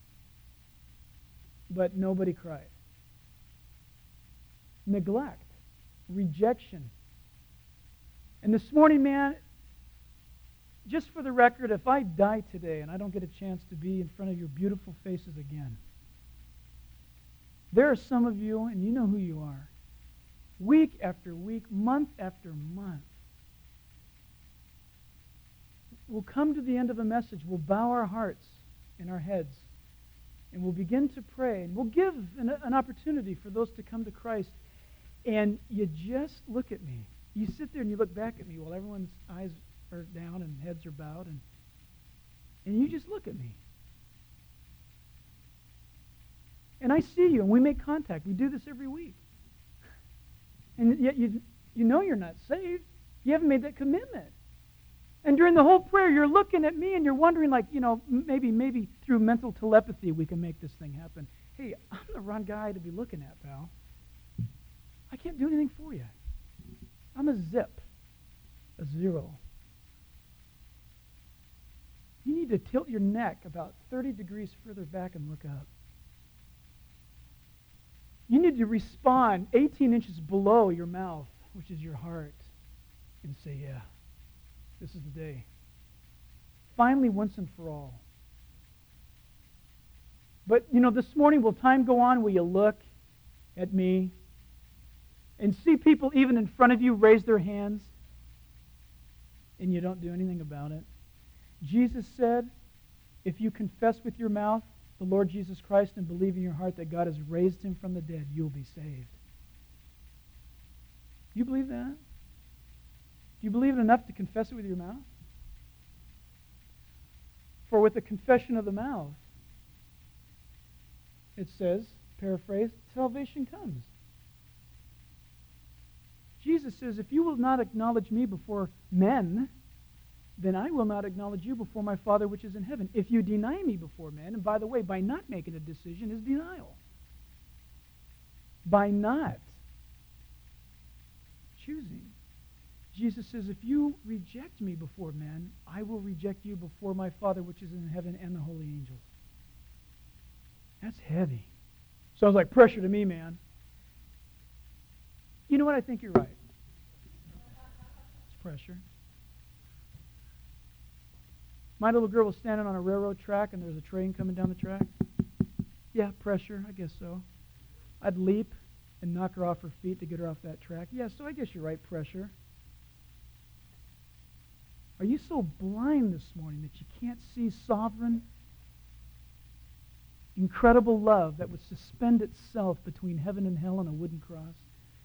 A: but nobody cried. Neglect, rejection. And this morning, man, just for the record, if I die today and I don't get a chance to be in front of your beautiful faces again, there are some of you, and you know who you are, week after week, month after month, we'll come to the end of a message, we'll bow our hearts and our heads, and we'll begin to pray, and we'll give an opportunity for those to come to Christ, and you just look at me. You sit there and you look back at me while everyone's eyes are down and heads are bowed, and you just look at me. And I see you, and we make contact. We do this every week. And yet you know you're not saved. You haven't made that commitment. And during the whole prayer, you're looking at me and you're wondering, like, maybe through mental telepathy we can make this thing happen. Hey, I'm the wrong guy to be looking at, pal. I can't do anything for you. I'm a zip, a zero. You need to tilt your neck about 30 degrees further back and look up. You need to respond 18 inches below your mouth, which is your heart, and say, yeah, this is the day. Finally, once and for all. But, this morning, will time go on? Will you look at me and see people even in front of you raise their hands and you don't do anything about it? Jesus said, if you confess with your mouth the Lord Jesus Christ and believe in your heart that God has raised him from the dead, you'll be saved. Do you believe that? Do you believe it enough to confess it with your mouth? For with the confession of the mouth, it says, paraphrase, salvation comes. Jesus says, if you will not acknowledge me before men, then I will not acknowledge you before my Father which is in heaven. If you deny me before men, and by the way, by not making a decision is denial. By not choosing. Jesus says, if you reject me before men, I will reject you before my Father which is in heaven and the holy angels. That's heavy. Sounds like pressure to me, man. You know what? I think you're right. It's pressure. My little girl was standing on a railroad track and there was a train coming down the track. Yeah, pressure, I guess so. I'd leap and knock her off her feet to get her off that track. Yeah, so I guess you're right, pressure. Are you so blind this morning that you can't see sovereign, incredible love that would suspend itself between heaven and hell on a wooden cross?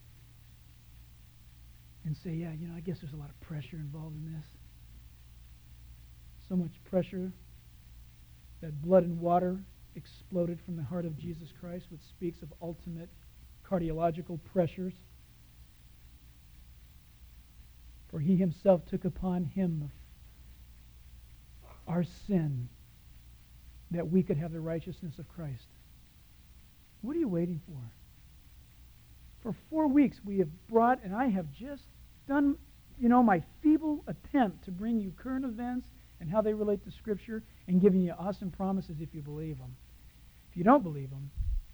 A: And say, yeah, I guess there's a lot of pressure involved in this. So much pressure that blood and water exploded from the heart of Jesus Christ, which speaks of ultimate cardiological pressures. For he himself took upon him our sin, that we could have the righteousness of Christ. What are you waiting for? For 4 weeks we have brought, and I have just done, my feeble attempt to bring you current events and how they relate to Scripture and giving you awesome promises if you believe them. If you don't believe them,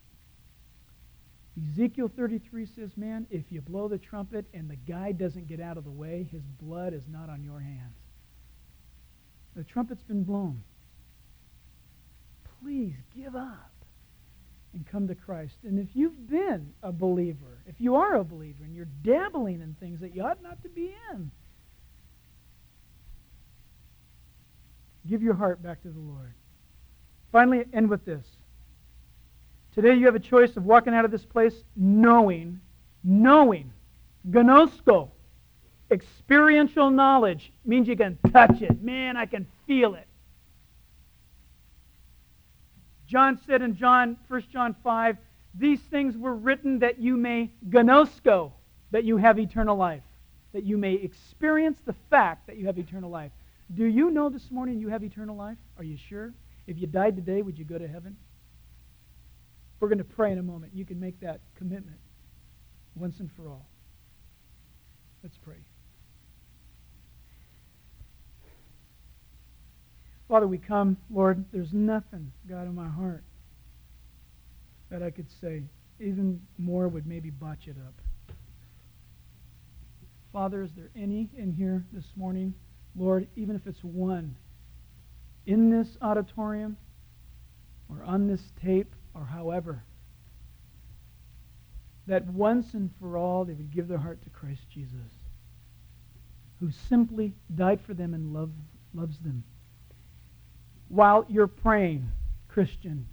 A: Ezekiel 33 says, man, if you blow the trumpet and the guy doesn't get out of the way, his blood is not on your hands. The trumpet's been blown. Please give up and come to Christ. And if you've been a believer, if you are a believer and you're dabbling in things that you ought not to be in, give your heart back to the Lord. Finally, end with this. Today you have a choice of walking out of this place knowing, gnosko, experiential knowledge means you can touch it. Man, I can feel it. John said in 1 John 5, these things were written that you may gnosko, that you have eternal life, that you may experience the fact that you have eternal life. Do you know this morning you have eternal life? Are you sure? If you died today, would you go to heaven? We're going to pray in a moment. You can make that commitment once and for all. Let's pray. Father, we come, Lord, there's nothing, God, in my heart that I could say. Even more would maybe botch it up. Father, is there any in here this morning, Lord, even if it's one, in this auditorium or on this tape or however, that once and for all they would give their heart to Christ Jesus, who simply died for them and loves them. While you're praying, Christian,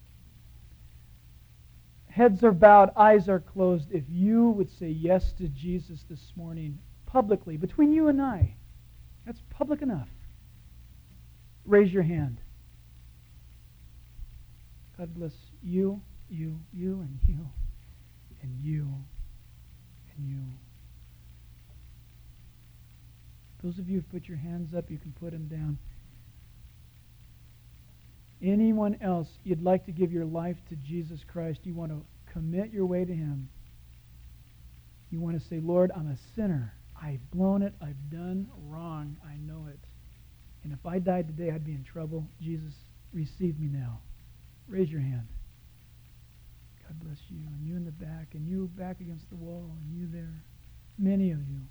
A: heads are bowed, eyes are closed. If you would say yes to Jesus this morning, publicly, between you and I, that's public enough. Raise your hand. God bless you, you, and you, and you, and you. Those of you who've put your hands up, you can put them down. Anyone else, you'd like to give your life to Jesus Christ, you want to commit your way to Him. You want to say, Lord, I'm a sinner. I've blown it. I've done wrong. I know it. And if I died today, I'd be in trouble. Jesus, receive me now. Raise your hand. God bless you. And you in the back. And you back against the wall. And you there. Many of you.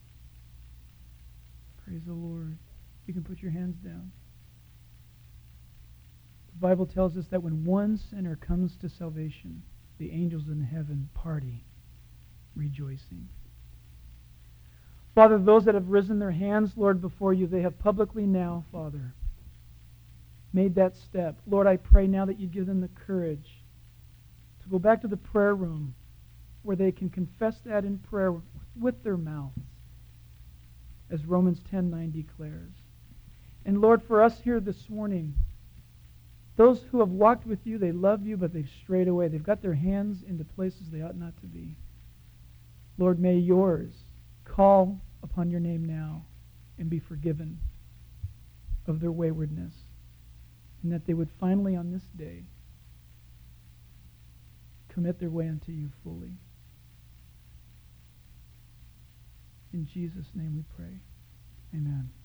A: Praise the Lord. You can put your hands down. The Bible tells us that when one sinner comes to salvation, the angels in heaven party, rejoicing. Father, those that have risen their hands, Lord, before you, they have publicly now, Father, made that step. Lord, I pray now that you give them the courage to go back to the prayer room where they can confess that in prayer with their mouths, as Romans 10:9 declares. And Lord, for us here this morning, those who have walked with you, they love you, but they've strayed away. They've got their hands into places they ought not to be. Lord, may yours call upon your name now and be forgiven of their waywardness, and that they would finally on this day commit their way unto you fully. In Jesus' name we pray. Amen.